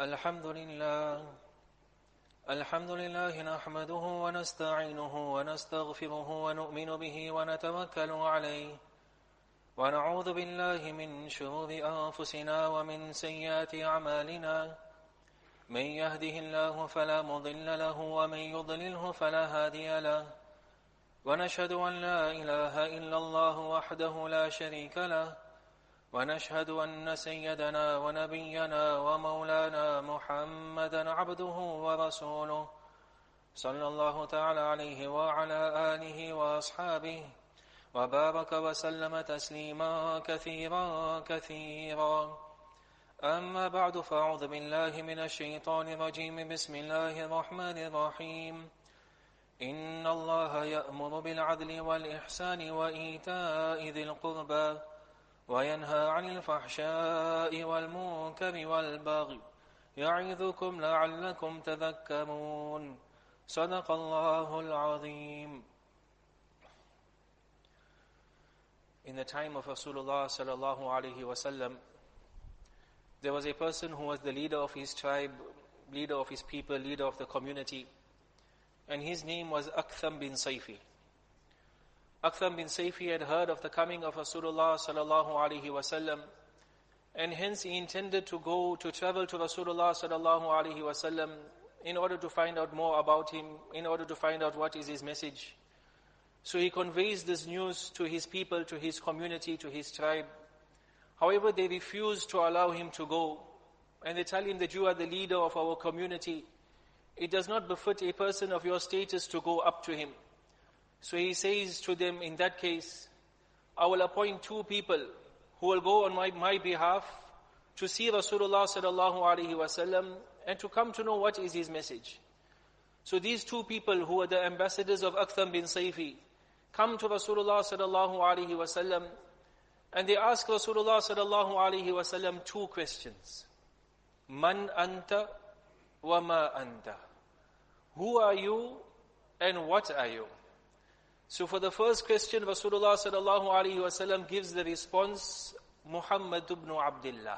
الحمد لله الحمد لله نحمده ونستعينه ونستغفره ونؤمن به ونتوكل عليه ونعوذ بالله من شرور أنفسنا ومن سيئات أعمالنا من يهده الله فلا مضل له ومن يضلله فلا هادي له ونشهد أن لا إله إلا الله وحده لا شريك له ونشهد أن سيدنا ونبينا ومولانا محمدا عبده ورسوله صلى الله تعالى عليه وعلى آله وأصحابه وبارك وسلم تسليما كثيرا كثيرا أما بعد فأعوذ بالله من الشيطان الرجيم بسم الله الرحمن الرحيم إن الله يأمر بالعدل والإحسان وإيتاء ذي القربى وينهى عن الفحشاء والمنكر والبغي يعظكم لعلكم تذكرون صدق الله العظيم. In the time of Rasulullah sallallahu alaihi wasallam, there was a person who was the leader of his tribe, leader of his people, leader of the community, and his name was Aktham bin Sayfi. Aktham bin Sayfi had heard of the coming of Rasulullah sallallahu alaihi wasallam, and hence he intended to travel to Rasulullah sallallahu alaihi wasallam in order to find out more about him, in order to find out what is his message. So he conveys this news to his people, to his community, to his tribe. However, they refuse to allow him to go, and they tell him that you are the leader of our community. It does not befit a person of your status to go up to him. So he says to them, in that case, I will appoint 2 people who will go on my behalf to see Rasulullah sallallahu alaihi wasallam and to come to know what is his message. So these 2 people who are the ambassadors of Aktham bin Sayfi come to Rasulullah sallallahu alaihi wasallam and they ask Rasulullah sallallahu alaihi wasallam 2 questions. Man anta wa ma anta? Who are you and what are you? So for the first question, Rasulullah sallallahu alaihi wasallam gives the response, Muhammad ibn Abdullah.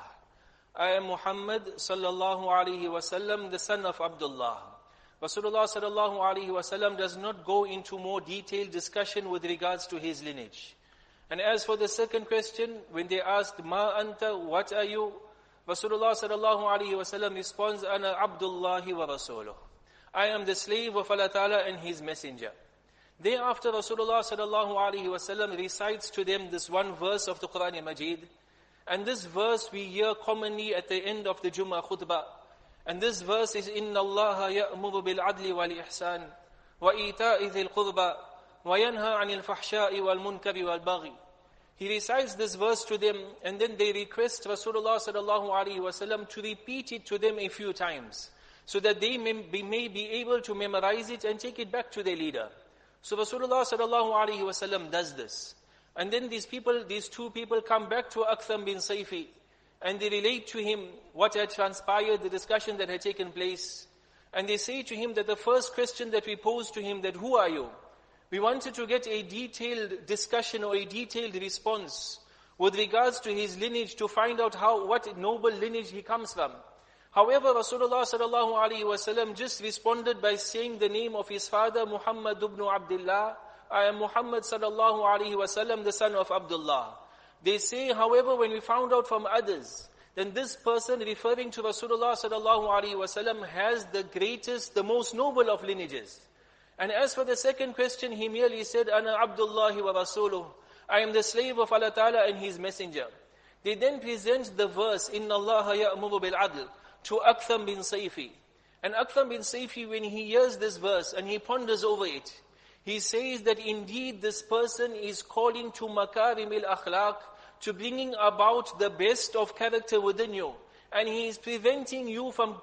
I am Muhammad sallallahu alaihi wasallam, the son of Abdullah. Rasulullah sallallahu alaihi wasallam does not go into more detailed discussion with regards to his lineage. And as for the second question, when they asked, Ma anta, what are you? Rasulullah sallallahu alaihi wasallam responds, Ana Abdullahi wa Rasuluh. I am the slave of Allah Ta'ala and His messenger. Thereafter, Rasulullah sallallahu alaihi wasallam recites to them this one verse of the Quran Majid. And this verse we hear commonly at the end of the Jummah khutbah. And this verse is, Inna Allah ya'muru bil adli wal ihsan wa ita'i dhil qurba wa yanha 'anil fahsha'i wal munkari wal baghi. He recites this verse to them, and then they request Rasulullah sallallahu alaihi wasallam to repeat it to them a few times, so that they may be able to memorize it and take it back to their leader. So Rasulullah sallallahu alaihi wasallam does this. And then these 2 people come back to Aktham bin Sayfi and they relate to him what had transpired, the discussion that had taken place. And they say to him that the first question that we posed to him, that who are you? We wanted to get a detailed discussion or a detailed response with regards to his lineage, to find out what noble lineage he comes from. However, Rasulullah sallallahu alaihi wasallam just responded by saying the name of his father, Muhammad ibn Abdullah. I am Muhammad sallallahu alaihi wasallam, the son of Abdullah. They say, however, when we found out from others, then this person referring to Rasulullah sallallahu alaihi wasallam has the greatest, the most noble of lineages. And as for the second question, he merely said, Ana Abdullahi wa Rasuluh. I am the slave of Allah Ta'ala and His messenger. They then present the verse, Inna Allah ya'muru bil adl, to Aktham bin Sayfi. And Aktham bin Sayfi, when he hears this verse and he ponders over it, he says that indeed this person is calling to makarim al-akhlaq, to bringing about the best of character within you. And he is preventing you from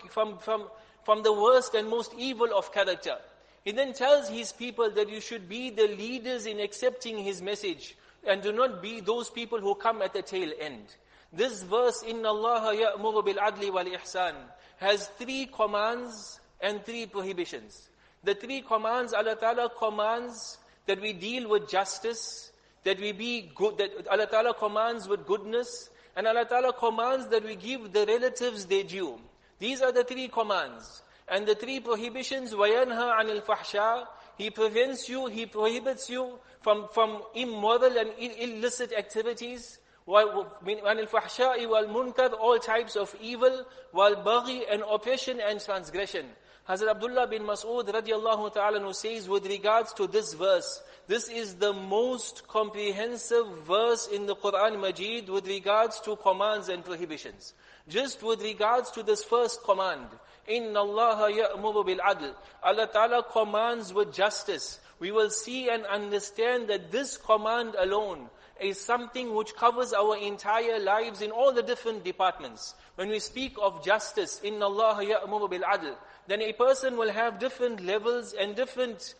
the worst and most evil of character. He then tells his people that you should be the leaders in accepting his message, and do not be those people who come at the tail end. This verse, Inna Allah ya'muru bil adli wal ihsan, has 3 commands and 3 prohibitions. The 3 commands, Allah Ta'ala commands that we deal with justice, that we be good, that Allah Ta'ala commands with goodness, and Allah Ta'ala commands that we give the relatives their due. These are the 3 commands. And the 3 prohibitions, وَيَنْهَا عَنِ الْفَحْشَاءِ, He prevents you, He prohibits you from immoral and illicit activities. عَنِ الْفَحْشَاءِ وَالْمُنْكَرِ, all types of evil, وَالْبَغِي, and oppression and transgression. Hazrat Abdullah bin Mas'ud radiallahu ta'ala who says with regards to this verse, this is the most comprehensive verse in the Quran Majid with regards to commands and prohibitions. Just with regards to this first command, إِنَّ اللَّهَ يَأْمُرُ بِالْعَدْلِ, Allah Ta'ala commands with justice. We will see and understand that this command alone is something which covers our entire lives in all the different departments. When we speak of justice, إِنَّ اللَّهَ يَأْمُرُ بِالْعَدْلِ, then a person will have different levels and different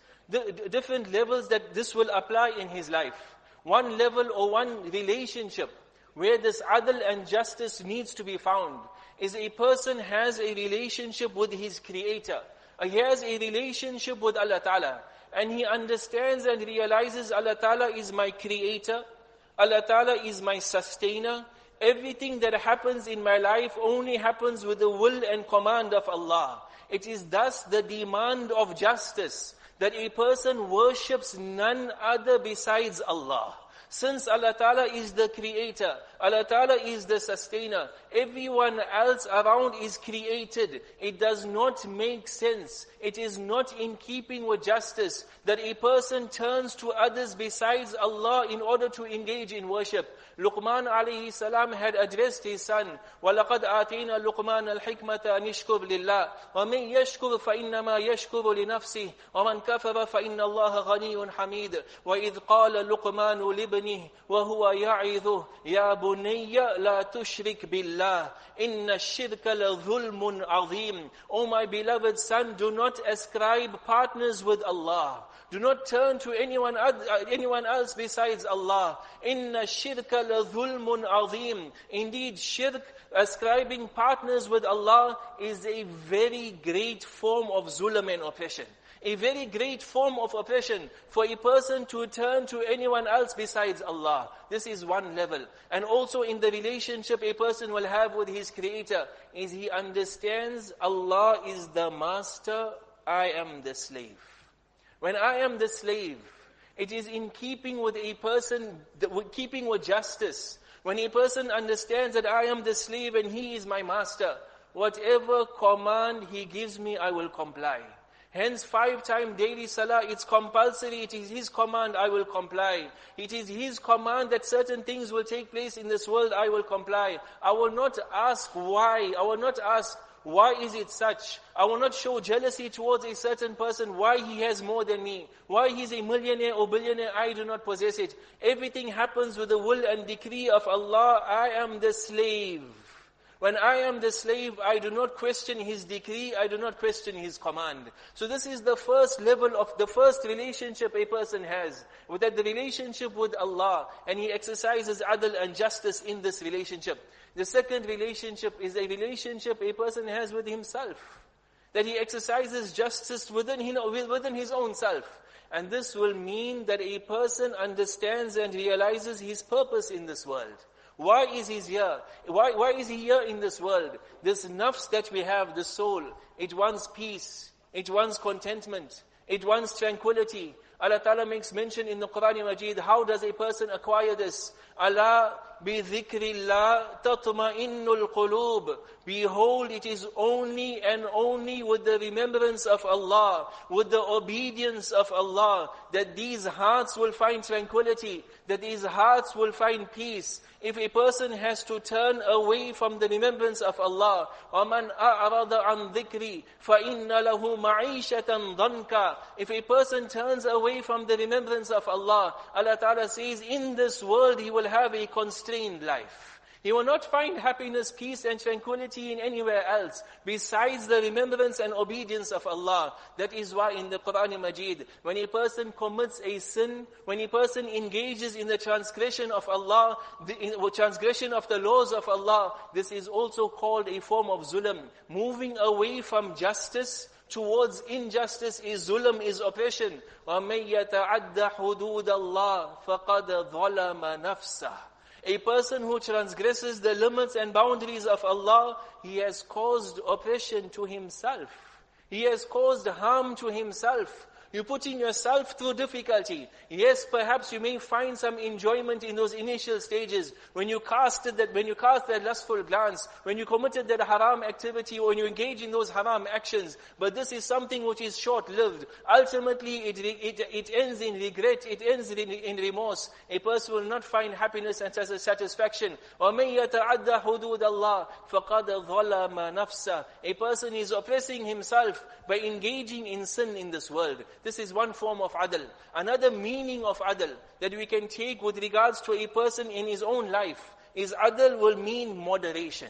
levels that this will apply in his life. One level or one relationship where this adl and justice needs to be found is a person has a relationship with his creator. He has a relationship with Allah Ta'ala. And he understands and realizes Allah Ta'ala is my creator. Allah Ta'ala is my sustainer. Everything that happens in my life only happens with the will and command of Allah. It is thus the demand of justice that a person worships none other besides Allah. Since Allah Ta'ala is the creator, Allah Ta'ala is the sustainer, everyone else around is created. It does not make sense. It is not in keeping with justice that a person turns to others besides Allah in order to engage in worship. Luqman alayhi salam had addressed his son, وَلَقَدْ آتَيْنَا لُقْمَانَ الْحِكْمَةَ أَنِ اشْكُرْ لِلَّهِ وَمَنْ يَشْكُرْ فَإِنَّمَا يَشْكُرُ لِنَفْسِهِ وَمَنْ كَفَرَ فَإِنَّ اللَّهَ غَنِيٌّ حَمِيدٌ وَإِذْ قَالَ لُقْمَانُ لِابْنِهِ وَهُوَ يَعِظُهُ يَا بُنَيَّ لَا تُشْرِكْ بِاللَّهِ إِنَّ الشِّرْكَ لَظُلْمٌ عَظِيمٌ. O my beloved son, do not ascribe partners with Allah. Do not turn to anyone else besides Allah. Inna shirka la dhulmun azim. Indeed, shirk, ascribing partners with Allah, is a very great form of zulm and oppression. A very great form of oppression for a person to turn to anyone else besides Allah. This is one level. And also in the relationship a person will have with his Creator, is he understands Allah is the master, I am the slave. When I am the slave, it is in keeping with a person, keeping with justice. When a person understands that I am the slave and he is my master, whatever command he gives me, I will comply. Hence 5 times daily salah, it's compulsory, it is his command, I will comply. It is his command that certain things will take place in this world, I will comply. I will not ask why, I will not ask why is it such? I will not show jealousy towards a certain person, why he has more than me, why he's a millionaire or billionaire, I do not possess it. Everything happens with the will and decree of Allah. I am the slave. When I am the slave, I do not question His decree, I do not question His command. So this is the first level of the first relationship a person has, with that the relationship with Allah, and he exercises adl and justice in this relationship. The second relationship is a relationship a person has with himself, that he exercises justice within his own self. And this will mean that a person understands and realizes his purpose in this world. Why is he here? Why is he here in this world? This nafs that we have, the soul, it wants peace, it wants contentment, it wants tranquility. Allah Ta'ala makes mention in the Quran Majid, how does a person acquire this? Allah bi dhikrillah tatma'innul qulub. Behold, it is only and only with the remembrance of Allah, with the obedience of Allah, that these hearts will find tranquility, that these hearts will find peace. If a person has to turn away from the remembrance of Allah, وَمَنْ أَعْرَضَ عَنْ ذِكْرِي فَإِنَّ لَهُ مَعِيشَةً ضَنْكَ. If a person turns away from the remembrance of Allah, Allah Ta'ala says, in this world he will have a constrained life. He will not find happiness, peace and tranquility in anywhere else besides the remembrance and obedience of Allah. That is why in the Quran Majid, when a person commits a sin, when a person engages in the transgression of Allah, the transgression of the laws of Allah, this is also called a form of zulm. Moving away from justice towards injustice is zulm, is oppression. وَمَن يَتَعَدَّ حُدُودَ اللَّهِ فَقَدْ ظَلَمَ نَفْسَهُ. A person who transgresses the limits and boundaries of Allah, he has caused oppression to himself. He has caused harm to himself. You're putting yourself through difficulty. Yes, perhaps you may find some enjoyment in those initial stages. When you cast that lustful glance, when you committed that haram activity, or when you engage in those haram actions. But this is something which is short-lived. Ultimately, it ends in regret, it ends in remorse. A person will not find happiness and satisfaction. وَمَنْ يَتَعَدَّ حُدُودَ اللَّهِ فَقَدْ ظَلَمَ نَفْسَهُ. A person is oppressing himself by engaging in sin in this world. This is one form of adl. Another meaning of adl that we can take with regards to a person in his own life is adl will mean moderation.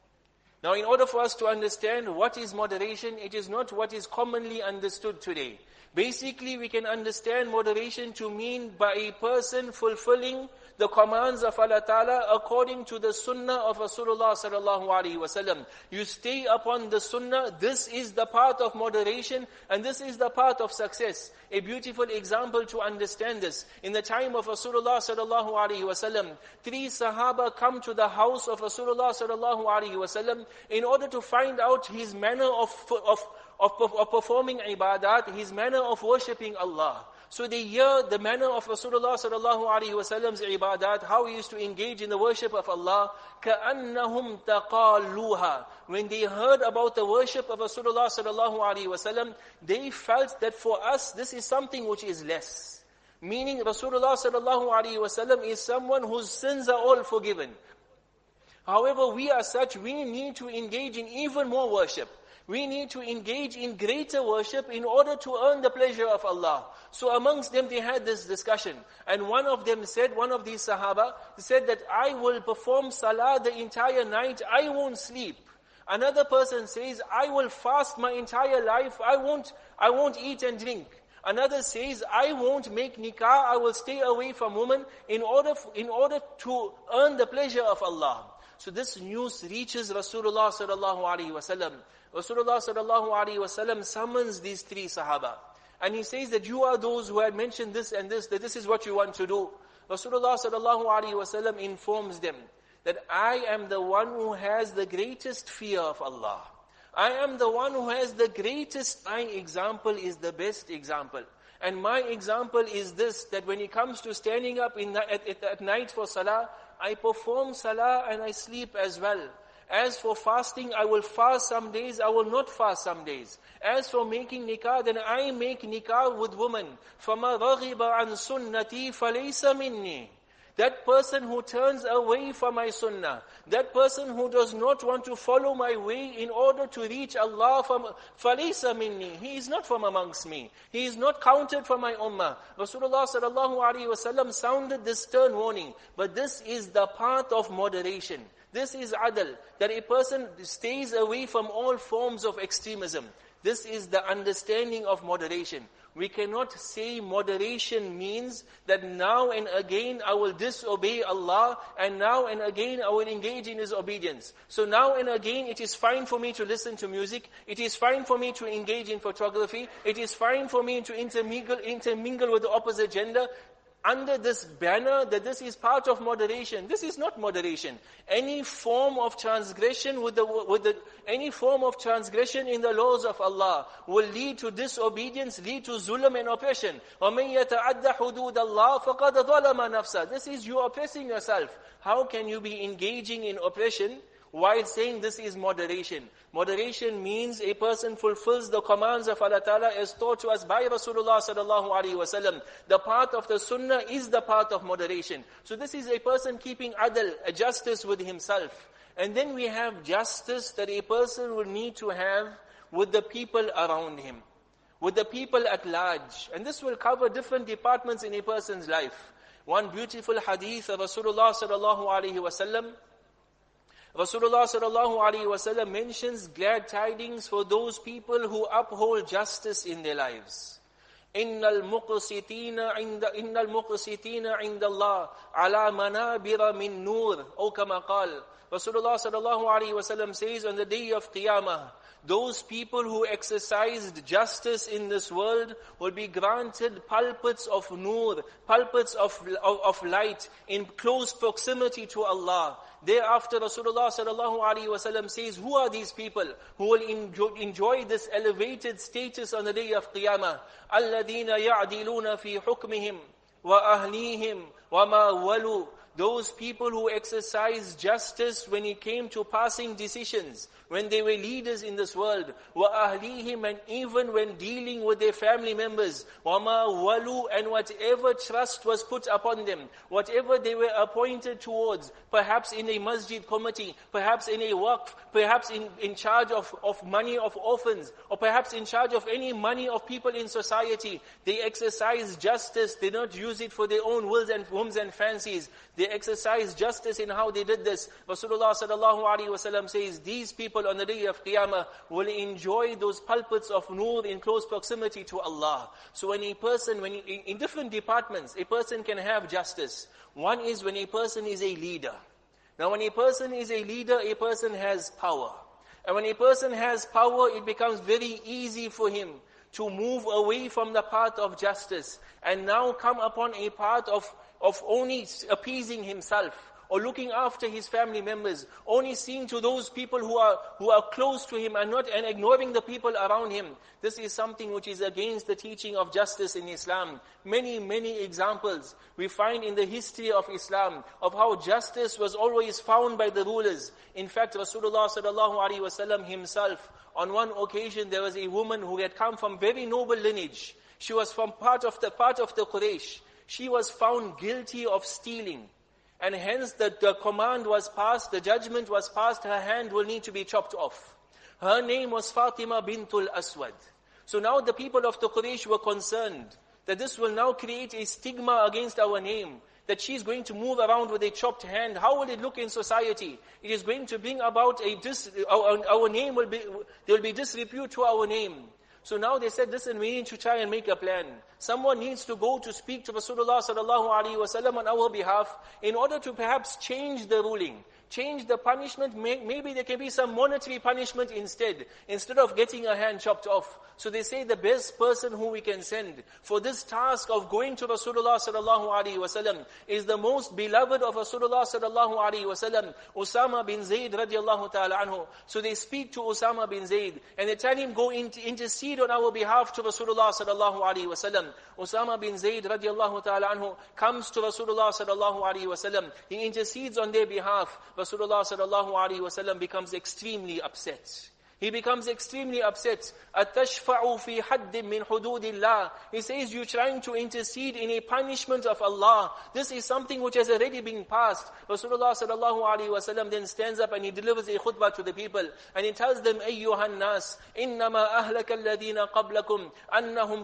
Now, in order for us to understand what is moderation, it is not what is commonly understood today. Basically, we can understand moderation to mean by a person fulfilling the commands of Allah Ta'ala according to the sunnah of Rasulullah sallallahu alaihi wasallam. You stay upon the sunnah. This is the path of moderation, and this is the path of success. A beautiful example to understand this. In the time of Rasulullah sallallahu alaihi wasallam, 3 Sahaba come to the house of Rasulullah sallallahu alaihi wasallam in order to find out his manner of performing ibadat, his manner of worshipping Allah. So they hear the manner of Rasulullah sallallahu alaihi wasallam's ibadat, how he used to engage in the worship of Allah. كَأَنَّهُمْ تَقَالُوهَا. When they heard about the worship of Rasulullah sallallahu alaihi wasallam, they felt that for us this is something which is less. Meaning Rasulullah sallallahu alaihi wasallam is someone whose sins are all forgiven. However, we are such, we need to engage in even more worship. We need to engage in greater worship in order to earn the pleasure of Allah. So amongst them they had this discussion. And one of them said, one of these Sahaba, said that I will perform salah the entire night, I won't sleep. Another person says, I will fast my entire life, I won't eat and drink. Another says, I won't make nikah, I will stay away from women in order to earn the pleasure of Allah. So this news reaches Rasulullah sallallahu alaihi wasallam. Rasulullah sallallahu alaihi wasallam summons these 3 Sahaba. And he says that you are those who had mentioned this and this, that this is what you want to do. Rasulullah sallallahu alaihi wasallam informs them that I am the one who has the greatest fear of Allah. I am the one who has the greatest, my example is the best example. And my example is this, that when it comes to standing up at night for salah, I perform salah and I sleep as well. As for fasting, I will fast some days, I will not fast some days. As for making nikah, then I make nikah with women. فَمَا رَغِبَ عَنْ سُنَّتِي فَلَيْسَ مِنِّي. That person who turns away from my sunnah, that person who does not want to follow my way in order to reach Allah, فَلَيْسَ مِنِّي. He is not from amongst me. He is not counted from my ummah. Rasulullah sallallahu alaihi wasallam sounded this stern warning. But this is the path of moderation. This is adl, that a person stays away from all forms of extremism. This is the understanding of moderation. We cannot say moderation means that now and again I will disobey Allah, and now and again I will engage in His obedience. So now and again it is fine for me to listen to music, it is fine for me to engage in photography, it is fine for me to intermingle with the opposite gender, under this banner that this is part of moderation. This is not moderation. Any form of transgression any form of transgression in the laws of Allah will lead to disobedience, lead to zulm and oppression. وَمَنْ يَتَعَدَّ حُدُودَ اللَّهِ فَقَدْ ظَلَمَ نَفْسَهُ. This is you oppressing yourself. How can you be engaging in oppression while saying this is moderation? Moderation means a person fulfills the commands of Allah Ta'ala as taught to us by Rasulullah sallallahu alaihi wasallam. The path of the sunnah is the path of moderation. So this is a person keeping adl, a justice with himself. And then we have justice that a person will need to have with the people around him, with the people at large. And this will cover different departments in a person's life. One beautiful hadith of Rasulullah sallallahu alaihi wasallam, Rasulullah sallallahu alaihi wasallam mentions glad tidings for those people who uphold justice in their lives. Innal muqsitina inda Allah ala manabira min nur, or kama qal Rasulullah sallallahu alaihi wasallam says on the day of Qiyamah, those people who exercised justice in this world will be granted pulpits of nur, pulpits of light in close proximity to Allah. Thereafter Rasulullah sallallahu alaihi wasallam says, who are these people who will enjoy this elevated status on the day of Qiyamah? الَّذِينَ يَعْدِلُونَ فِي حُكْمِهِمْ وَأَهْلِيهِمْ وَمَا وَلُوا. Those people who exercised justice when it came to passing decisions, when they were leaders in this world, وَأَهْلِيهِمْ, and even when dealing with their family members, وَمَا وَلُوا, and whatever trust was put upon them, whatever they were appointed towards, perhaps in a masjid committee, perhaps in a waqf, perhaps in charge of money of orphans, or perhaps in charge of any money of people in society, they exercise justice. They don't use it for their own wills and whims and fancies. They exercise justice in how they did this. Rasulullah sallallahu alaihi wasallam says, these people on the day of Qiyamah will enjoy those pulpits of nur in close proximity to Allah. So when a person, in different departments, a person can have justice. One is when a person is a leader. Now when a person is a leader, a person has power. And when a person has power, it becomes very easy for him to move away from the path of justice and now come upon a path of only appeasing himself, or looking after his family members, only seeing to those people who are close to him and ignoring the people around him. This is something which is against the teaching of justice in Islam. Many, many examples we find in the history of Islam of how justice was always found by the rulers. In fact, Rasulullah sallallahu alaihi wasallam himself, on one occasion there was a woman who had come from very noble lineage. She was from part of the Quraysh. She was found guilty of stealing. And hence the command was passed, the judgment was passed, her hand will need to be chopped off. Her name was Fatima bintul Aswad. So now the people of the Quraysh were concerned that this will now create a stigma against our name, that she's going to move around with a chopped hand. How will it look in society? It is going to bring about our name there will be disrepute to our name. So now they said, listen, we need to try and make a plan. Someone needs to go to speak to Rasulullah sallallahu alaihi wasallam on our behalf in order to perhaps change the ruling, change the punishment. Maybe there can be some monetary punishment instead of getting a hand chopped off. So they say the best person who we can send for this task of going to Rasulullah sallallahu alaihi wasallam is the most beloved of Rasulullah sallallahu alaihi wasallam, Usama bin Zayd radiallahu ta'ala anhu. So they speak to Usama bin Zayd and they tell him, go intercede on our behalf to Rasulullah sallallahu alaihi wasallam. Usama bin Zayd radiallahu ta'ala anhu comes to Rasulullah sallallahu alaihi wasallam. He intercedes on their behalf. Rasulullah sallallahu alaihi wasallam becomes extremely upset. He becomes extremely upset. أَتَشْفَعُ فِي حَدٍّ مِّنْ حُدُودِ اللَّهِ. He says, you're trying to intercede in a punishment of Allah. This is something which has already been passed. Rasulullah sallallahu alaihi wasallam then stands up and he delivers a khutbah to the people. And he tells them, أَيُّهَا النَّاسِ إِنَّمَا أَهْلَكَ الَّذِينَ قَبْلَكُمْ أَنَّهُمْ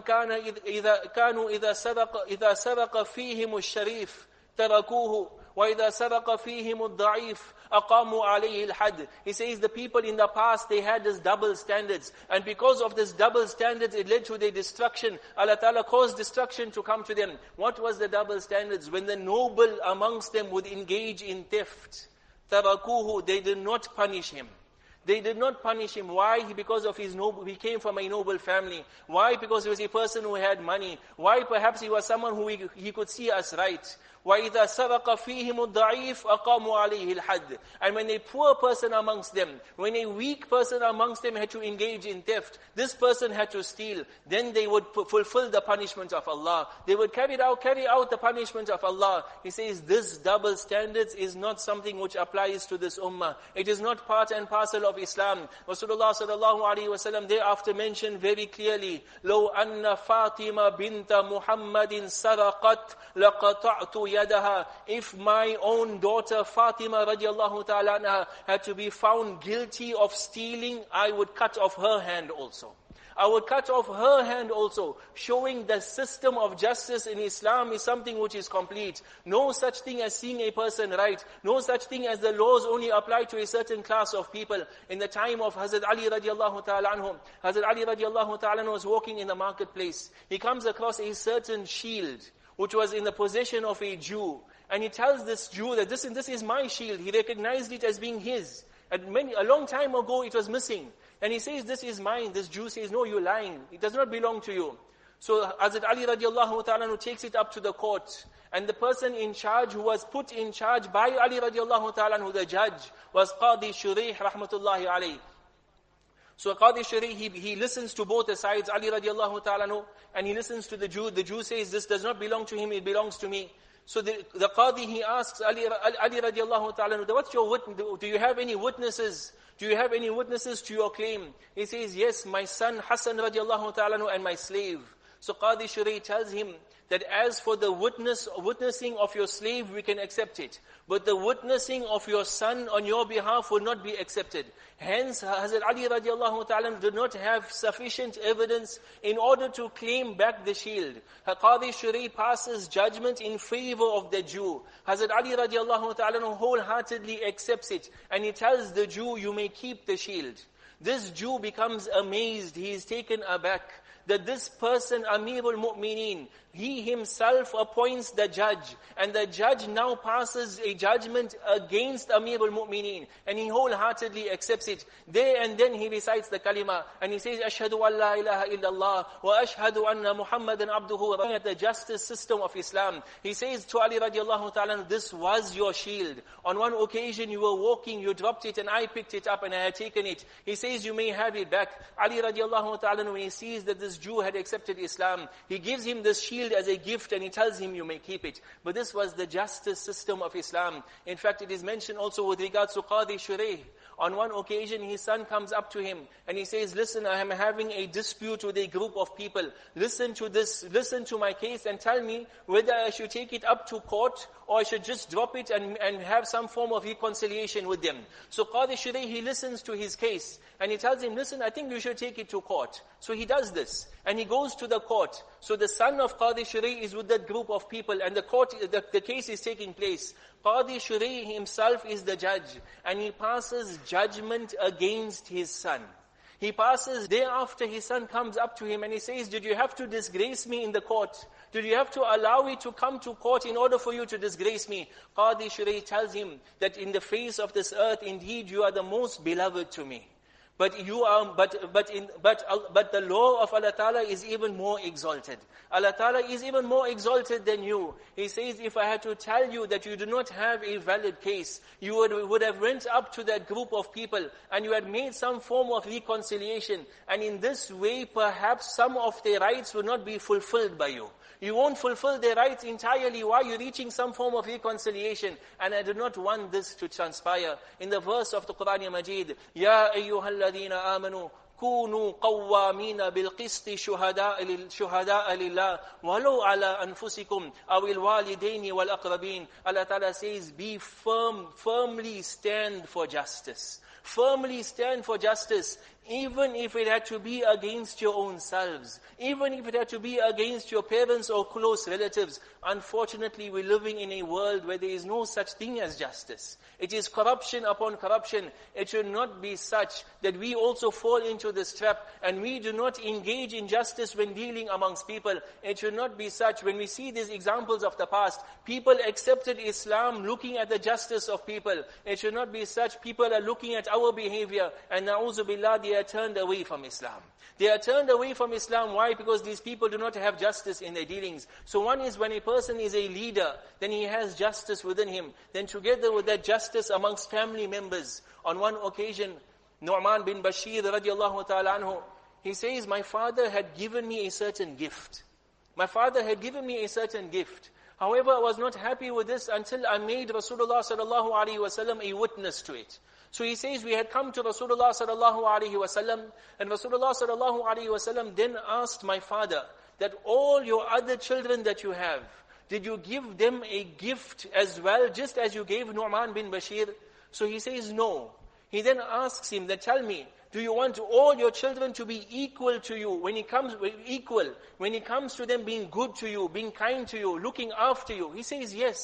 كَانُوا إِذَا سَبَقَ فِيهِمُ الشَّرِيفُ تَرَكُوهُ وَإِذَا سَبَقَ فِيهِمُ الضَّعِيفُ أَقَامُوا عَلَيْهِ الْحَدِّ. He says the people in the past, they had this double standards. And because of this double standards, it led to their destruction. Allah Ta'ala caused destruction to come to them. What was the double standards? When the noble amongst them would engage in theft, تَرَكُوهُ, they did not punish him. They did not punish him. Why? Because of his he came from a noble family. Why? Because he was a person who had money. Why? Perhaps he was someone who he could see us right. وَإِذَا سَبَقَ فِيهِمُ الضَّعِيفُ أَقَامُوا عَلَيْهِ الْحَدِّ. And when a poor person amongst them, when a weak person amongst them had to engage in theft, this person had to steal, then they would fulfill the punishment of Allah. They would carry out the punishment of Allah. He says this double standards is not something which applies to this ummah. It is not part and parcel of Islam. Rasulullah sallallahu alaihi wasallam thereafter mentioned very clearly, لو أن فاطمة بنت محمد سرقت لقطعت يدها. If my own daughter Fatima radiallahu ta'ala anha had to be found guilty of stealing, I would cut off her hand also. I would cut off her hand also, showing the system of justice in Islam is something which is complete. No such thing as seeing a person right. No such thing as the laws only apply to a certain class of people. In the time of Hazrat Ali radiallahu ta'ala anhu, Hazrat Ali radiallahu ta'ala anhu was walking in the marketplace. He comes across a certain shield which was in the possession of a Jew. And he tells this Jew that this is my shield. He recognized it as being his. A long time ago it was missing. And he says, this is mine. This Jew says, no, you're lying. It does not belong to you. So Hazrat Ali radiallahu ta'ala takes it up to the court. And the person in charge, who was put in charge by Ali radiallahu ta'ala, the judge, was Qadi Shuraih rahmatullahi alayhi. So Qadi Shuraih, he listens to both the sides, Ali radiallahu ta'ala, and he listens to the Jew. The Jew says, this does not belong to him, it belongs to me. So the Qadi, he asks Ali radiallahu ta'ala, what's your witness? Do you have any witnesses? Do you have any witnesses to your claim? He says, yes, my son Hassan radiallahu ta'ala and my slave. So Qadi Shuraih tells him that as for the witnessing of your slave, we can accept it. But the witnessing of your son on your behalf will not be accepted. Hence, Hazrat Ali radiallahu ta'ala did not have sufficient evidence in order to claim back the shield. Qadi Shuraih passes judgment in favor of the Jew. Hazrat Ali radiallahu ta'ala wholeheartedly accepts it. And he tells the Jew, you may keep the shield. This Jew becomes amazed, he is taken aback, that this person, Amirul Mu'mineen, he himself appoints the judge, and the judge now passes a judgment against Amirul Mu'mineen, and he wholeheartedly accepts it. There and then he recites the kalima, and he says, Ashhadu an la ilaha illallah, wa ashhadu anna Muhammadan abduhu wa at the justice system of Islam. He says to Ali radiallahu ta'ala, this was your shield. On one occasion you were walking, you dropped it, and I picked it up and I had taken it. He says, you may have it back. Ali radiallahu ta'ala, when he sees that this Jew had accepted Islam, he gives him this shield as a gift and he tells him, you may keep it. But this was the justice system of Islam. In fact, it is mentioned also with regards to Qadi Shuraih. On one occasion, his son comes up to him and he says, listen, I am having a dispute with a group of people. Listen to this, listen to my case and tell me whether I should take it up to court or I should just drop it and have some form of reconciliation with them. So Qadi Shuraih, he listens to his case and he tells him, listen, I think you should take it to court. So he does this and he goes to the court. So the son of Qadi Shuraih is with that group of people and the case is taking place. Qadi Shuraih himself is the judge and he passes judgment against his son. He passes, thereafter his son comes up to him and he says, did you have to disgrace me in the court? Did you have to allow me to come to court in order for you to disgrace me? Qadi Shuraih tells him that in the face of this earth, indeed you are the most beloved to me. But you are, but the law of Allah Ta'ala is even more exalted. Allah Ta'ala is even more exalted than you. He says, if I had to tell you that you do not have a valid case, you would have went up to that group of people and you had made some form of reconciliation. And in this way, perhaps some of their rights would not be fulfilled by you. You won't fulfill their rights entirely while you're reaching some form of reconciliation. And I do not want this to transpire. In the verse of the Quran Majid, Ya ayyuhalladhina amanu, كونوا قوامين بالقسط شهداء لله ولو على أنفسكم أو الوالدين والأقربين. Allah Ta'ala says, be firmly stand for justice. Firmly stand for justice, even if it had to be against your own selves, even if it had to be against your parents or close relatives. Unfortunately, we're living in a world where there is no such thing as justice. It is corruption upon corruption. It should not be such that we also fall into this trap and we do not engage in justice when dealing amongst people. It should not be such. When we see these examples of the past, people accepted Islam looking at the justice of people. It should not be such. People are looking at our behavior and na'uzu billah, they are turned away from Islam. They are turned away from Islam. Why? Because these people do not have justice in their dealings. So one is when a person is a leader, then he has justice within him. Then together with that justice amongst family members. On one occasion, Nu'man bin Bashir radiallahu ta'ala anhu, he says, my father had given me a certain gift. My father had given me a certain gift. However, I was not happy with this until I made Rasulullah sallallahu alaihi wasallam a witness to it. So he says, we had come to Rasulullah sallallahu alaihi wasallam, and Rasulullah sallallahu alaihi wasallam then asked my father that all your other children that you have, did you give them a gift as well, just as you gave Nu'man bin Bashir? So he says, no. He then asks him, that tell me, do you want all your children to be equal to you when it comes to them being good to you, being kind to you, looking after you? He says, yes.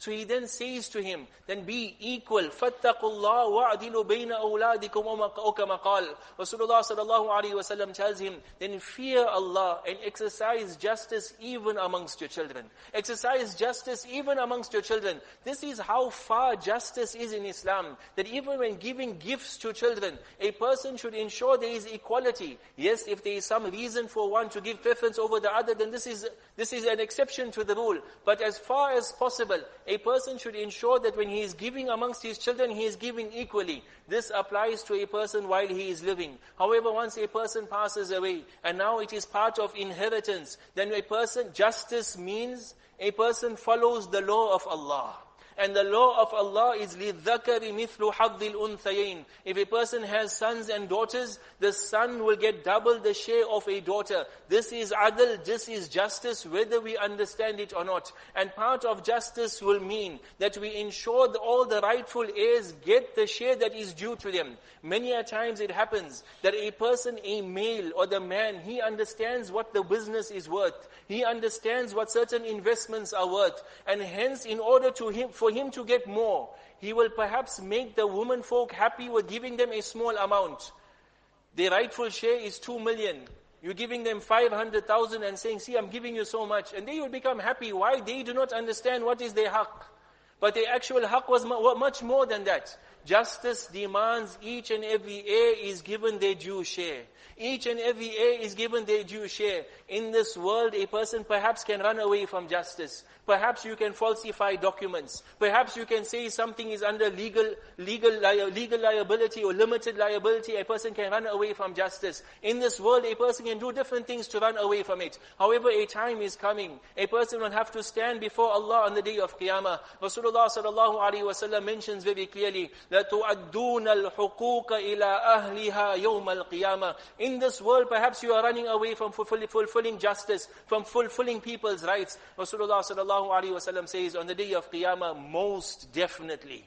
So he then says to him, then be equal. فَاتَّقُوا اللَّهَ وَأَعْدِلُوا بَيْنَ أَوْلَادِكُمْ أَوْ كَمَا قَالَ. Rasulullah sallallahu alaihi wasallam tells him, then fear Allah and exercise justice even amongst your children. Exercise justice even amongst your children. This is how far justice is in Islam. That even when giving gifts to children, a person should ensure there is equality. Yes, if there is some reason for one to give preference over the other, then this is an exception to the rule. But as far as possible, a person should ensure that when he is giving amongst his children, he is giving equally. This applies to a person while he is living. However, once a person passes away, and now it is part of inheritance, then justice means a person follows the law of Allah. And the law of Allah is لِلذَّكَرِ مِثْلُ حَظِّ الْأُنْثَيَيْنِ. If a person has sons and daughters, the son will get double the share of a daughter. This is adl, this is justice, whether we understand it or not. And part of justice will mean that we ensure that all the rightful heirs get the share that is due to them. Many a times it happens that a person, a male or the man, he understands what the business is worth. He understands what certain investments are worth. And hence, in order for him to get more, he will perhaps make the women folk happy with giving them a small amount. Their rightful share is 2 million. You're giving them 500,000 and saying, see, I'm giving you so much. And they will become happy. Why? They do not understand what is their haqq. But the actual haqq was much more than that. Justice demands each and every heir is given their due share. Each and every heir is given their due share. In this world, a person perhaps can run away from justice. Perhaps you can falsify documents. Perhaps you can say something is under legal liability or limited liability. A person can run away from justice. In this world, a person can do different things to run away from it. However, a time is coming. A person will have to stand before Allah on the day of Qiyamah. Rasulullah sallallahu alaihi wasallam mentions very clearly, لَتُؤَدُّونَ الْحُقُوقَ إِلَىٰ أَهْلِهَا يَوْمَ الْقِيَامَةِ. In this world, perhaps you are running away from fulfilling justice, from fulfilling people's rights. Rasulullah sallallahu alaihi wasallam says, on the day of Qiyamah, most definitely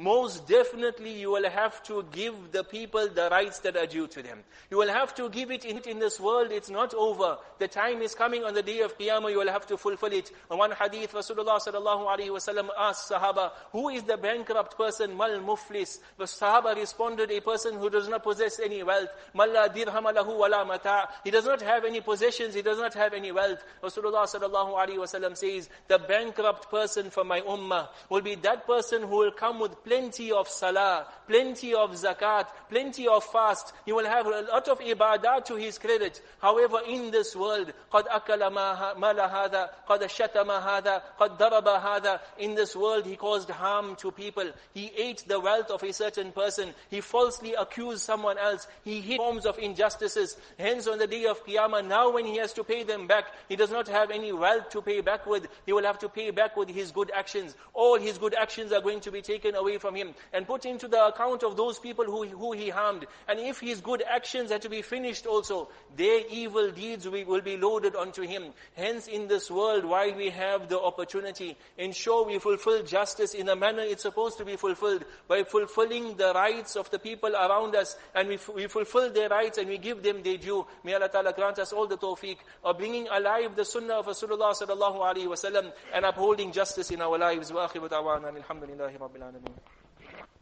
you will have to give the people the rights that are due to them. You will have to give it in this world. It's not over. The time is coming on the day of Qiyamah. You will have to fulfill it. On one hadith, Rasulullah sallallahu alaihi wasallam asked Sahaba, who is the bankrupt person? Mal muflis. The Sahaba responded, a person who does not possess any wealth. Mal la dirham lahu wala mata'. He does not have any possessions. He does not have any wealth. Rasulullah sallallahu alaihi wasallam says, the bankrupt person for my ummah will be that person who will come with plenty of salah, plenty of zakat, plenty of fast. He will have a lot of ibadah to his credit. However, in this world, قَدْ أَكَلَ مَالَ هَذَا قَدْ شَتَمَ هَذَا قَدْ ضَرَبَ هَذَا. In this world, he caused harm to people. He ate the wealth of a certain person. He falsely accused someone else. He hid forms of injustices. Hence, on the day of Qiyamah, now when he has to pay them back, he does not have any wealth to pay back with. He will have to pay back with his good actions. All his good actions are going to be taken away from him and put into the account of those people who he harmed. And if his good actions are to be finished also, their evil deeds will be loaded onto him. Hence, in this world, while we have the opportunity, ensure we fulfill justice in the manner it's supposed to be fulfilled, by fulfilling the rights of the people around us, and we fulfill their rights and we give them their due. May Allah Ta'ala grant us all the tawfiq of bringing alive the sunnah of Rasulullah sallallahu alaihi wasallam and upholding justice in our lives. Wa akhiru da'wana alhamdulillahi rabbil alamin.